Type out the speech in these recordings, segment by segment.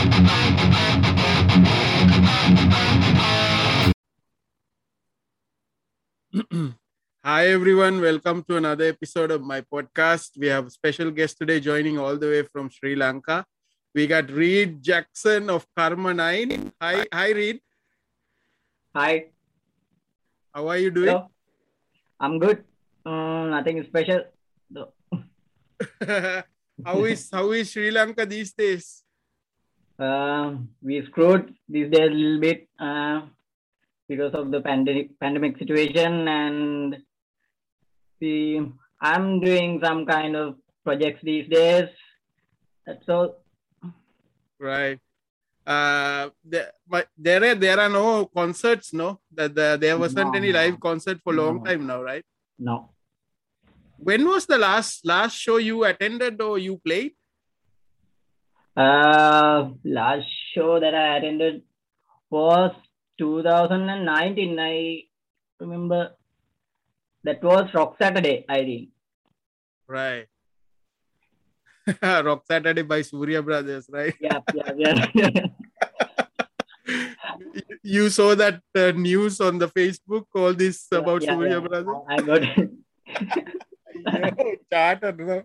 Hi everyone, welcome to another episode of my podcast. We have a special guest today joining all the way from Sri Lanka. We got Reed Jackson of Karma 9. Hi Reed. Hi, How are you doing? hello. I'm good. Nothing special. though. how is Sri Lanka these days? We screwed these days a little bit because of the pandemic situation, and the I'm doing some kind of projects these days. That's all. Right. But there are no concerts, no? There wasn't No, any live concert for a long no, time now, right? no. When was the last show you attended or you played? Last show that I attended was 2019. I remember that was Rock Saturday, I think. Right. Rock Saturday by Surya Brothers, right? Yeah, yeah, yeah. You saw that news on the Facebook, all this Yeah, about yeah, Surya yeah. Brothers? I got it. Yo, charter, no?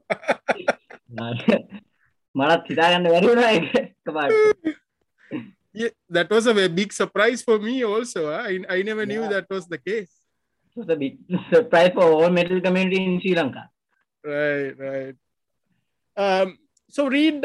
මටත් හිතාගන්න බැරි වුණා ඒක එකපාරට. Yeah, that was a very big surprise for me also. I never knew Yeah, that was the case. it was a big surprise for all metal community in Sri Lanka. Right. So Reed,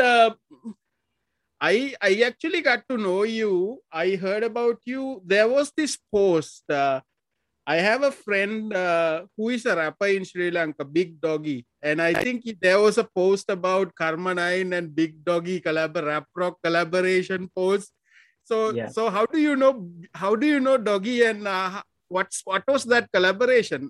I actually got to know you. I heard about you. There was this post. I have a friend who is a rapper in Sri Lanka, Big Doggy, and I think there was a post about Karma 9 and Big Doggy rap rock collaboration post. So Yeah. so how do you know Doggy, and what was that collaboration?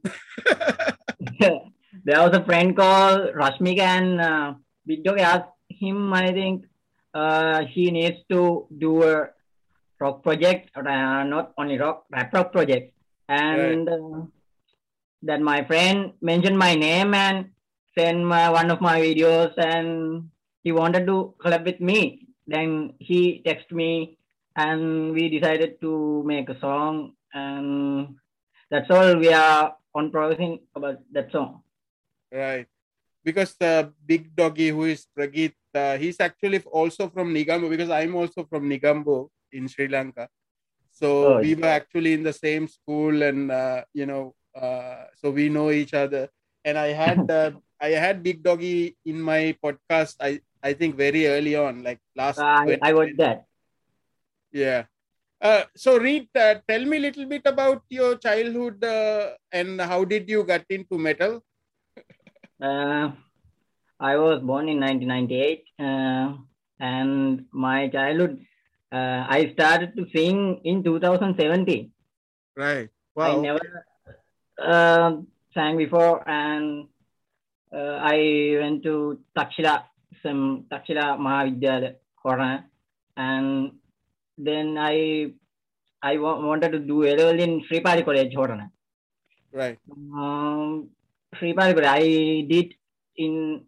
There was a friend called Rashmika, and Big Dog asked him, I think he needs to do a rock project, not only rap rock project. Right. And then my friend mentioned my name and sent one of my videos, and he wanted to collab with me. Then he texted me, and we decided to make a song, and that's all. We are on progressing about that song. Right. Because Big Doggy, who is Pragit, he's actually also from Nigambo, because I'm also from Nigambo in Sri Lanka. So Oh, we were actually in the same school, and so we know each other. And I had Big Doggy in my podcast. I think very early on, like last I got 2020. that. Yeah. So Reed, tell me a little bit about your childhood, and how did you get into metal? Uh, I was born in 1998, and my childhood, I started to sing in 2017. Right. I Wow. never Okay. sang before, and I went to Takshila Mahavidyalaya, Horana, and then I wanted to do A-level in Sripali College, Horana. Right. Sripali College, I did in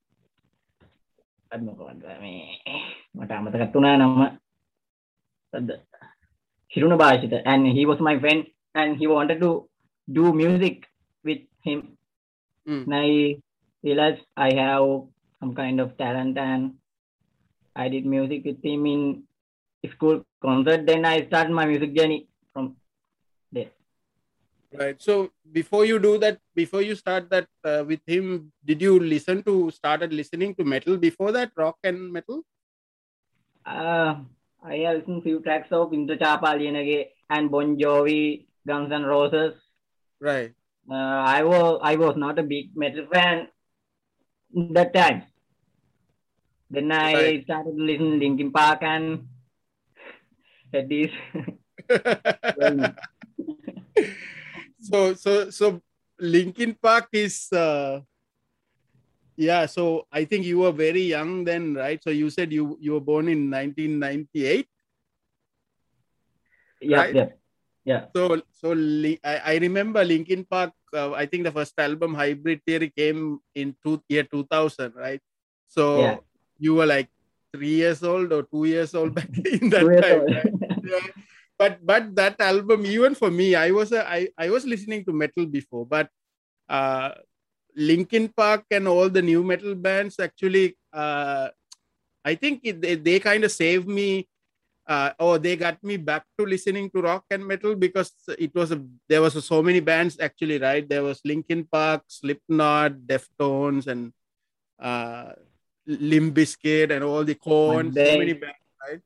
මට අමතකත් වුණා නම හිරුණ භාෂිත, and he was my friend, and he wanted to do music with him. Mm. And I realized I have some kind of talent, and I did music with him in school concert. Then I started my music journey from there. Right. So before you start that with him, did you started listening to metal before that, rock and metal? I have listened few tracks of Indra Chapalinage and Bon Jovi, Guns N' Roses. Right. I was not a big metal fan that time. Then I Right. started listening Linkin Park and had this. So Linkin Park is yeah. So I think you were very young then, right? So you said you were born in 1998, right? Yeah. I remember Linkin Park. I think the first album, Hybrid Theory, came in year 2000, right? Yeah. So you were like 3 years old or 2 years old back in that 2 years time. old. Right? Yeah. But that album, even for me, I was listening to metal before, but Linkin Park and all the new metal bands actually, I think they kind of saved me, or they got me back to listening to rock and metal, because there was so many bands actually, right? There was Linkin Park, Slipknot, Deftones, and uh, Limp Bizkit, and all the Korn. So many bands, right?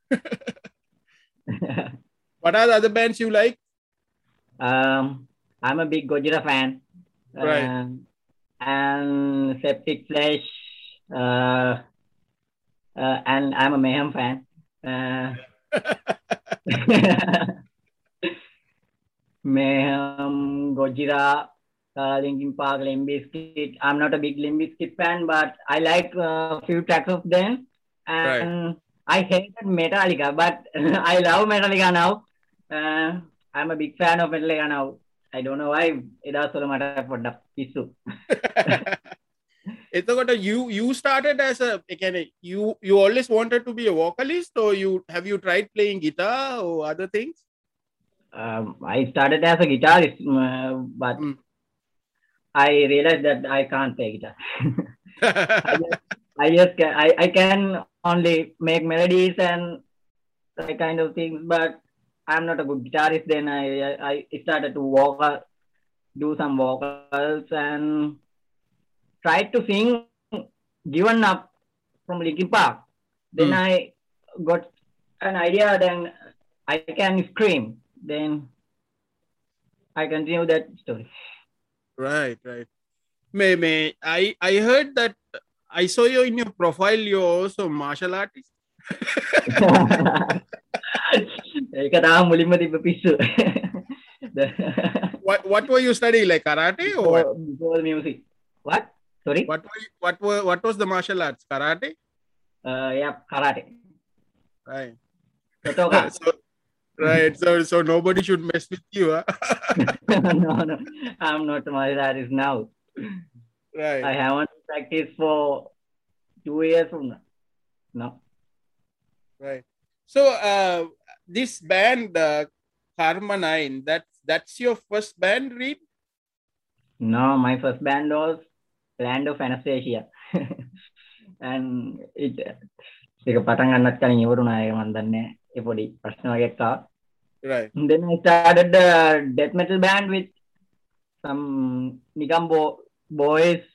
What are the other bands you like? I'm a big Gojira fan. Right. And Septic Flesh. And I'm a Mayhem fan. Mayhem, Gojira, Linkin Park, Limp Bizkit. I'm not a big Limp Bizkit fan, but I like a few tracks of them. Right. And I hated Metallica, but I love Metallica now. I'm a big fan of Metallica now. I don't know why. Edasolo mata poddak pisu. එතකොට you started as you always wanted to be a vocalist, or have you tried playing guitar or other things? I started as a guitarist, but I realized that I can't play guitar. I can only make melodies and that kind of things, but I'm not a good guitarist. Then I started to do some vocals and tried to sing Given Up from Linkin Park. Then I got an idea, then I can scream. Then I continue that story. Right. I heard that I saw you in your profile, you're also martial artist. What were you studying, like karate or what? Before music. What? Sorry? What was the martial arts? Karate? Yeah, karate. Right. Right. So nobody should mess with you, huh? No, I'm not martial artist now. Right. I haven't practiced for 2 years from now. No. Right. So this band, Karma 9, that's your first band, Reed? No, my first band was Land of Anastasia. And ඒක පටන් ගන්නත් කලින් ඉවරුණා ඒක මම දන්නේ ඒ පොඩි ප්‍රශ්න වගේක් ආවා. Right. And then I started the death metal band with some Nigambo boys.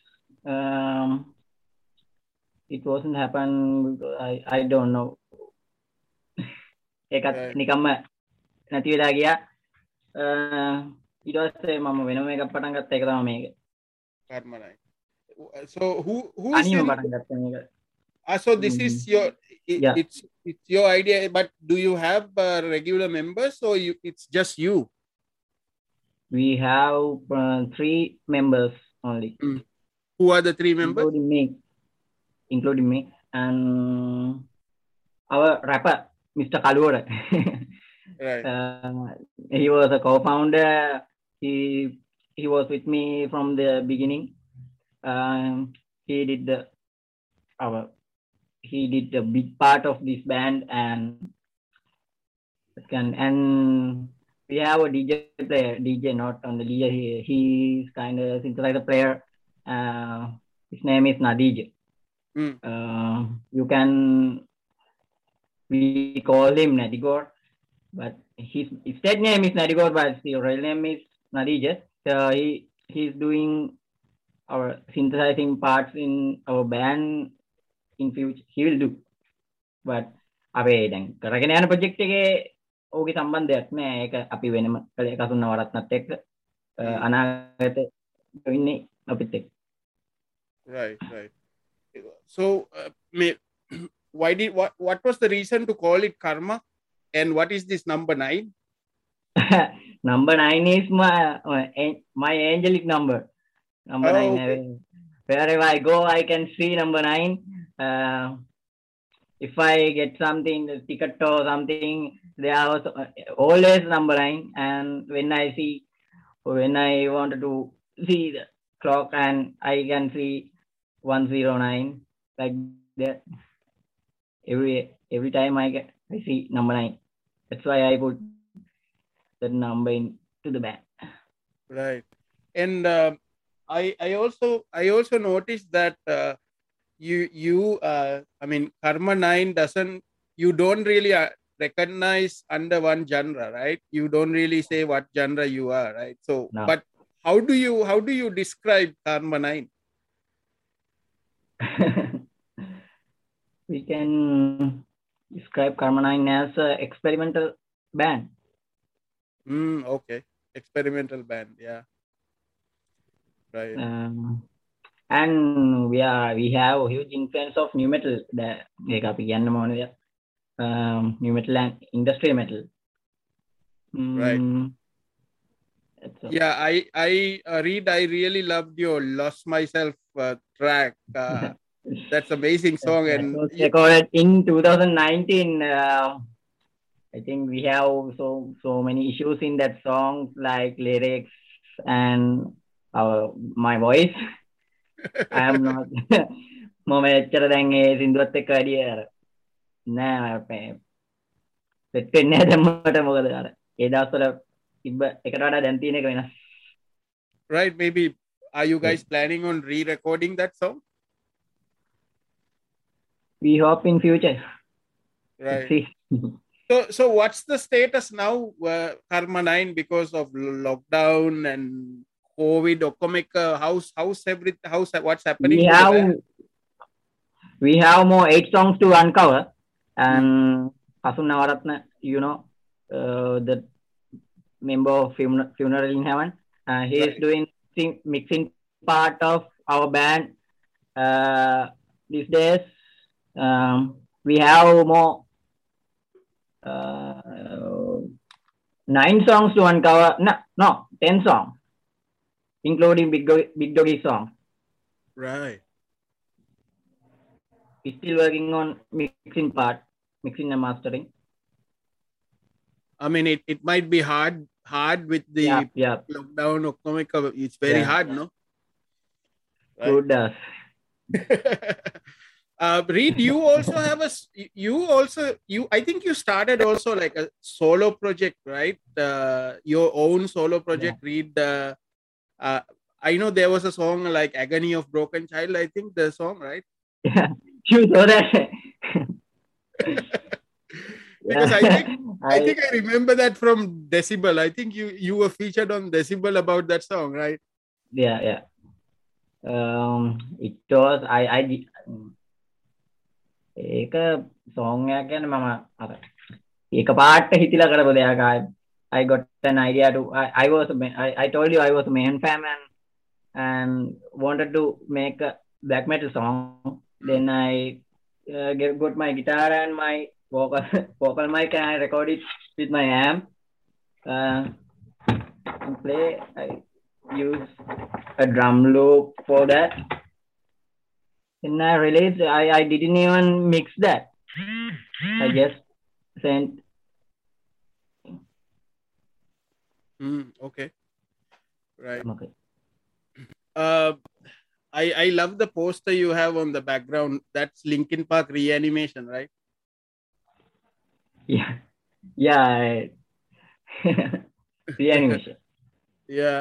It wasn't happen. I don't know. ඒකත් නිකම්ම නැති වෙලා ගියා. ඊට පස්සේ මම වෙනම එකක් පටන් ගත්තා. ඒක තමයි මේක. Karma 9. So who is අනිම පටන් ගත්තා මේක. So this is it's your idea, but do you have regular members, or it's just you? We have 3 members only. Who are the 3 members? Including me and our rapper, Mr. Kalura. Right. He was a co-founder. He was with me from the beginning. He did a big part of this band, and we have a DJ, not on the DJ. He's kind of synthesizer player. His name is Nadij. We call him Nadigor, but his stage name is Nadigor, but his real name is Nadij. He's doing our synthesizing parts in our band. In future he will do, but අපේ දැන් කරගෙන යන project එකේ ඕකේ සම්බන්ධයක් නෑ. ඒක අපි වෙනම කලේ කසුන්න වරත්නත් එක්ක අනාගතේ ඉන්නේ අපිත් එක්ක. Right. So what was the reason to call it Karma, and what is this number 9? Number 9 is my angelic number. Number 9. Okay. Wherever I go, I can see number 9. If I get something, the ticket or something, there was always number 9. And when I wanted to see the clock, and I can see 109 like that. every time I see number 9. That's why I put that number into the band. Right. And I also noticed that I mean, Karma 9 doesn't, you don't really recognize under one genre, right? You don't really say what genre you are, right? So, No. but how do you describe Karma 9? We can describe Karma 9 as an experimental band. Okay. Experimental band, yeah. Right. And we have huge influence of new metal. New metal and industrial metal. Right. Yeah, I Reed, I really loved your "Lost Myself" track. That's amazing song, That and was recorded in 2019. I think we have so many issues in that song, like lyrics and my voice. I am not. මම එච්චර දැන් ඒ සින්දුවත් එක්ක වැඩි අර නෑ set වෙන්නේ නැහැ දැම්මට මොකද අර ඒ දවස්වල තිබ්බ එකට වඩා දැන් තියෙන එක වෙනස්. Right, maybe are you guys planning on re-recording that song? We hope in future. Right. So what's the status now, Karma 9, because of lockdown and COVID? What's happening? We have more 8 songs to uncover, and Kasun Navaratna, you know, the member of Funeral in Heaven, he is doing mixing part of our band these days. We have more 9 songs to uncover. No, 10 songs, including Big Doggy song. Right. We're still working on mixing and mastering. I mean, it might be hard with the lockdown or comic. It's very hard, no? Right. Good does. Reed, I think you started also like a solo project, right? Your own solo project. Reed, I know there was a song like "Agony of Broken Child." I think the song, right? Yeah, you know that. Because I think I remember that from Decibel. I think you were featured on Decibel about that song, right? Yeah. It was ඒක song එකක් ගැන මම අර ඒක පාට හිතිලා කරපු දෙයක්. I got an idea to I told you I was a main fan and wanted to make a black metal song. Then I got my guitar and my vocal mic and I record it with my amp and play. I use a drum loop for that. Then I realized I didn't even mix that. I just sent. Okay. Right. Okay. I love the poster you have on the background. That's Linkin Park Reanimation, right? Yeah. Reanimation. Yeah.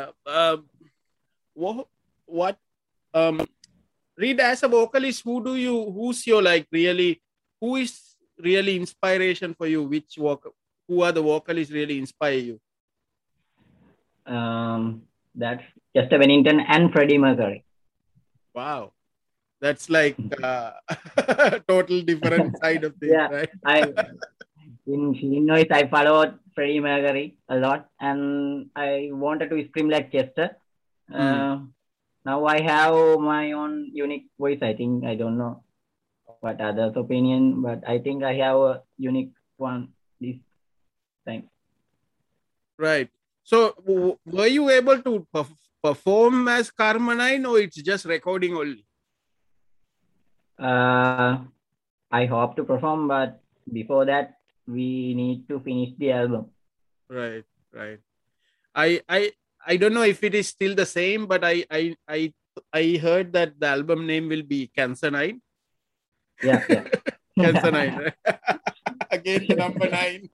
What Reed, as a vocalist, who is really inspiration for you? Who are the vocalists really inspire you? That's Chester Bennington and Freddie Mercury. Wow. That's like total different side of things, right? In Illinois, I followed Freddie Mercury a lot, and I wanted to scream like Chester. Now I have my own unique voice. I think I don't know what others' opinion, but I think I have a unique one this time. Right. So, were you able to perform as Karma 9, or it's just recording only? I hope to perform, but before that, we need to finish the album. Right. I don't know if it is still the same, but I heard that the album name will be Cancer 9. Yeah. Cancer 9, right? Again, the number 9.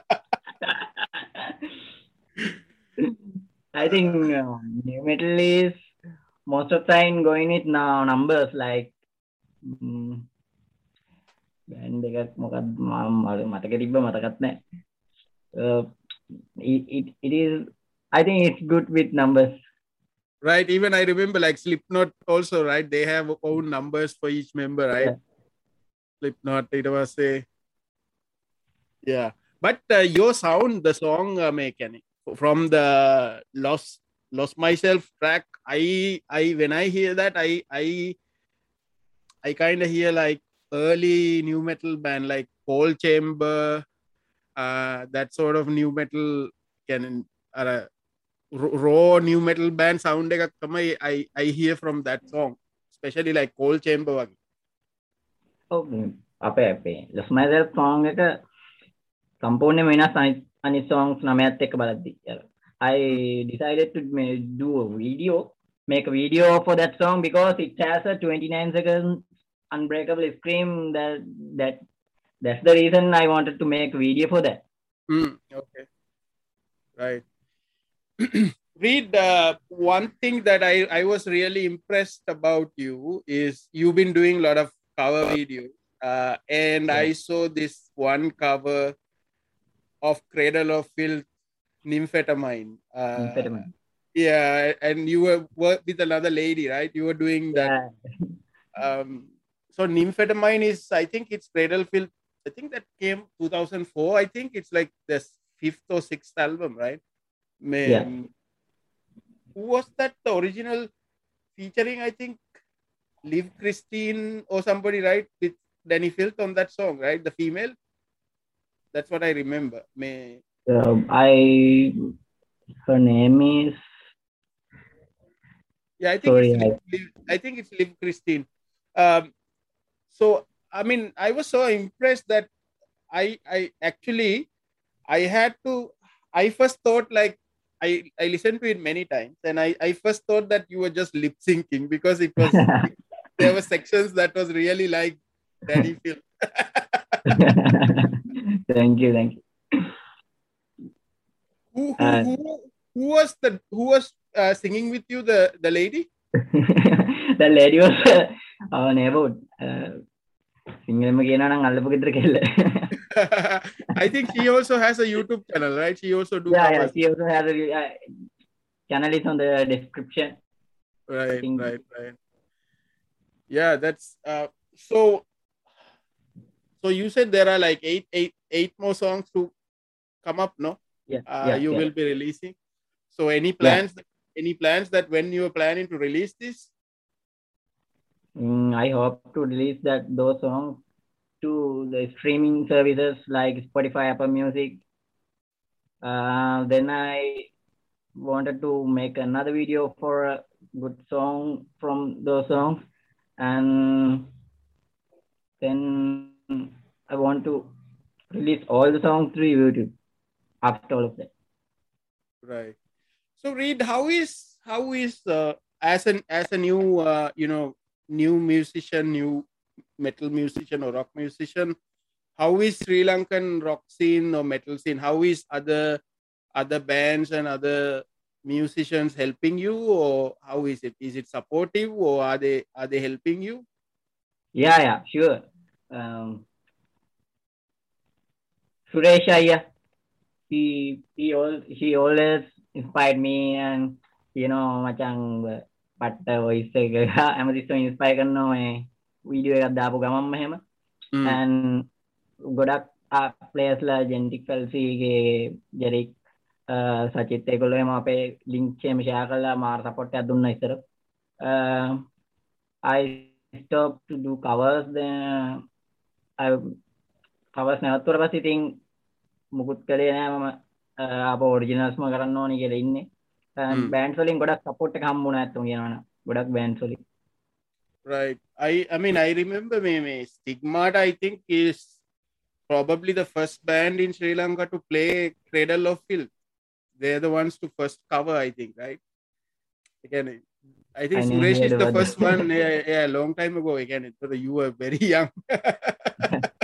I think new metal is most of the time going with now numbers like band එකක් මොකක්ද මම මතක තිබ්බ මතකත් නැහැ. It is, I think it's good with numbers. Right. Even I remember like Slipknot also, right? They have own numbers for each member, right? Yeah. Slipknot, it was a yeah. But your sound, the song mechanic from the Lost Myself track, I when I hear that, I kind of hear like early new metal band like Cold Chamber, that sort of new metal can raw new metal band sound එකක් තමයි I hear from that song, especially like Cold Chamber වගේ. අපේ Lost Myself song එක සම්පූර්ණයෙන්ම වෙනස් අනිත් songs 9ත් එක්ක බලද්දි. I decided to make a video for that song because it has a 29 second unbreakable scream. That's the reason I wanted to make a video for that. Okay. Right. Reed, one thing that I was really impressed about you is you've been doing a lot of cover videos. And I saw this one cover of Cradle of Filth, Nymphetamine. Nymphetamine. Yeah, and you were with another lady, right? You were doing that. Yeah. So Nymphetamine is, I think it's Cradle Filth. I think that came 2004. I think it's like the 5th or 6th album, right? Yeah. Who was that? The original featuring, I think, Liv Christine or somebody, right? With Danny Filth on that song, right? The female. That's what I remember. Her name is. Yeah, I think I think it's Liv Christine. So I mean, I was so impressed that I actually I first thought like I listened to it many times, and I first thought that you were just lip syncing because it was there were sections that was really like Danny Filth. Thank you. Who was singing with you? The lady? The lady was our neighborhood. සිංහලම කියනවා නම් අල්ලපු ගෙදර කෙල්ල. I think she also has a YouTube channel, right? She also do covers. Yeah, she also has a channel is on the description. Right. Yeah, that's so you said there are like eight more songs to come up, no? You will be releasing. So any plans that when you are planning to release this? I hope to release those songs to the streaming services like Spotify, Apple Music. Then I wanted to make another video for a good song from those songs, and then I want to release all the songs through YouTube after all of that. Right. So Reed, how is as a new new musician, new metal musician or rock musician, how is Sri Lankan rock scene or metal scene? How is other bands and other musicians helping you, or how is it? Is it supportive, or are they helping you? Yeah, sure. Suresh Ayya, he always inspired me, and macam පට්ට voice එක හැමතිස්සෙම inspire කරනවා මේ video එකක් දාපු ගමන්ම එහෙම. and ගොඩක් ප්ලේයර්ස්ලා ජෙනටික් ෆෙල්සීගේ ජෙරික් සචිත් ඒගොල්ලෝ එහෙම අපේ ලින්ක් එකම ෂෙයා කරලා මාර සපෝට් එකක් දුන්නා ඉස්සර. I stopped to do covers. covers නැවතුර පස්සේ ඉතින් මුකුත් කළේ නෑ මම අපෝ ඔරිජිනල්ස්ම කරන්න ඕනි කියලා ඉන්නේ. bands වලින් ගොඩක් support එක හම්බුණා නැත්නම් කියනවනම් ගොඩක් bands වලින්. Right. I mean I remember me Stigmata I think is probably the first band in Sri Lanka to play Cradle of Filth. They're the ones to first cover, I think, right? Again, I think Suresh is the first one. Yeah, long time ago. Again, you were very young.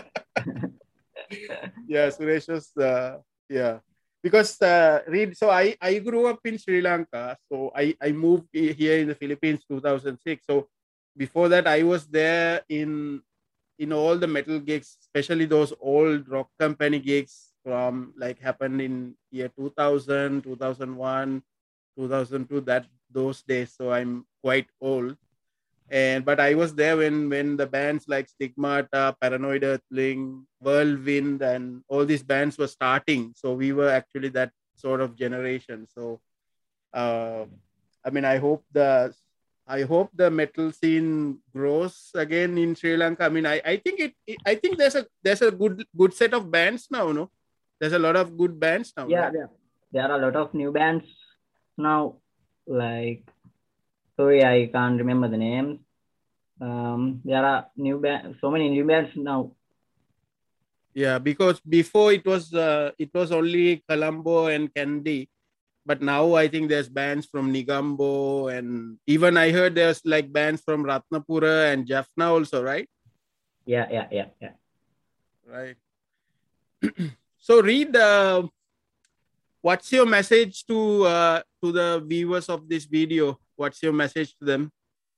Yeah, Suresh was, yeah. Because Reed, so I grew up in Sri Lanka. So I moved here in the Philippines 2006. So before that, I was there in all the metal gigs, especially those old rock company gigs from like happened in year 2000, 2001, 2002, that those days. So I'm quite old. And but I was there when the bands like Stigmata, Paranoid Earthling, Whirlwind, and all these bands were starting. So we were actually that sort of generation. So uh, I mean, I hope the metal scene grows again in Sri Lanka. I mean, I think I think there's a good set of bands now. No, there's a lot of good bands now, Yeah, right? there are a lot of new bands now. Like, sorry, I can't remember the names. There are so many new bands now. Yeah, because before it was only Colombo and Candy, but now I think there's bands from Nigambo, and even I heard there's like bands from Ratnapura and Jaffna also, right? Yeah. Right. So read. What's your message to the viewers of this video? What's your message to them?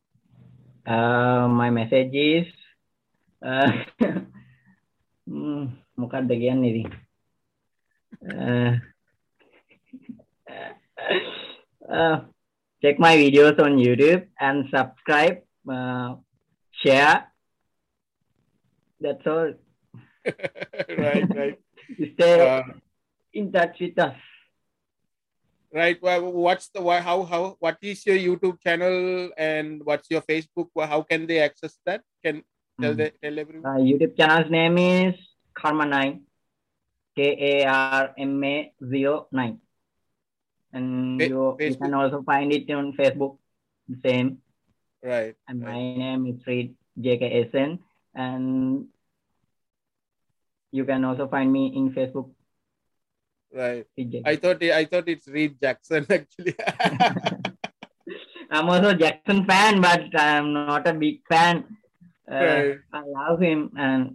My message is, මොකක්ද කියන්නේ ඉතින්? Check my videos on YouTube and subscribe, share. That's all. Right. Stay in touch with us. Right. Well, what is your YouTube channel and what's your Facebook? How can they access that? Can tell everyone. YouTube channel's name is Karma9, KARMA09, and you can also find it on Facebook, the same. Right. And my name is Reed JKSN, and you can also find me in Facebook. Right. I thought it's Reed Jackson actually. I'm also a Jackson fan, but I'm not a big fan. Right. I love him, and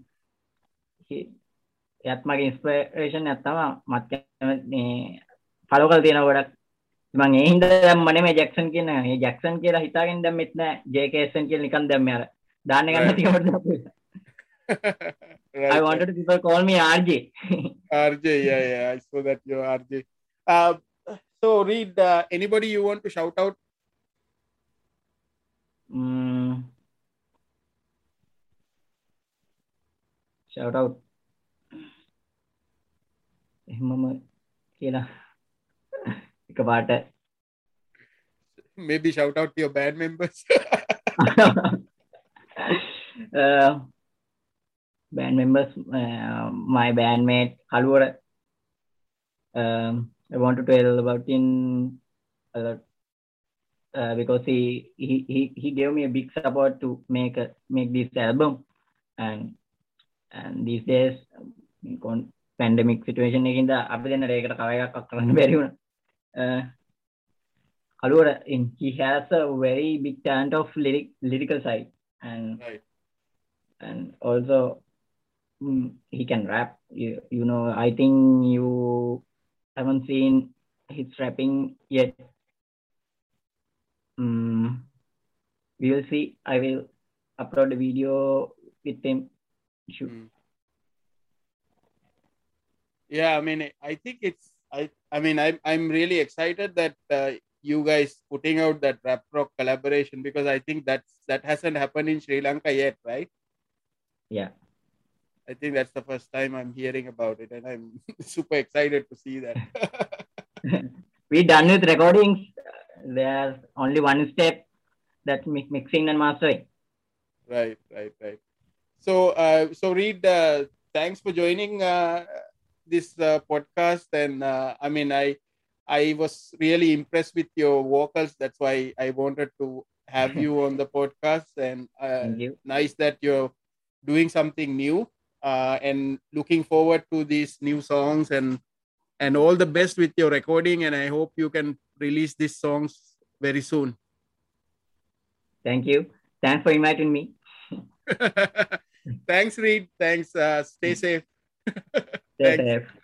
එයත් මගේ inspiration එකක් තමයි. මත් මේ follow කරලා තියෙනවා ගොඩක්. මම ඒ හින්දා දැම්මනේ මේ ජැක්සන් කියන ඒ ජැක්සන් කියලා හිතාගෙන දැම්මෙත් නෑ. JKSN කියලා නිකන් දැම්මේ අර. දාන්න ගන්න තියවට දාපු. I wanted people call me RJ. RJ, yeah. I saw that you're RJ. So Reed, anybody you want to shout out? Shout out. Maybe shout out to your band members. Band members, my bandmate Kalura. I want to tell about him because he gave me a big support to make this album, and these days pandemic situation එකින්ද අපි දෙන්න ඒකට කව එකක් කරන්න බැරි වුණා. Kalura, he has a very big talent of lyrical side, and right. And also he can rap. You know, I think you haven't seen his rapping yet. We will see. I will upload a video with him. Sure. Yeah, I mean, I think it's I'm really excited that you guys putting out that rap rock collaboration, because I think that hasn't happened in Sri Lanka yet, right? Yeah. I think that's the first time I'm hearing about it, and I'm super excited to see that. We done with recordings. There's only one step, that's mixing and mastering. Right. So Reed, thanks for joining this podcast, and I mean, I was really impressed with your vocals. That's why I wanted to have you on the podcast, and Thank you. Nice that you're doing something new, and looking forward to these new songs, and all the best with your recording, and I hope you can release these songs very soon. Thank you. Thanks for inviting me. Thanks, Reed. Thanks. Stay safe. Stay Thanks. safe.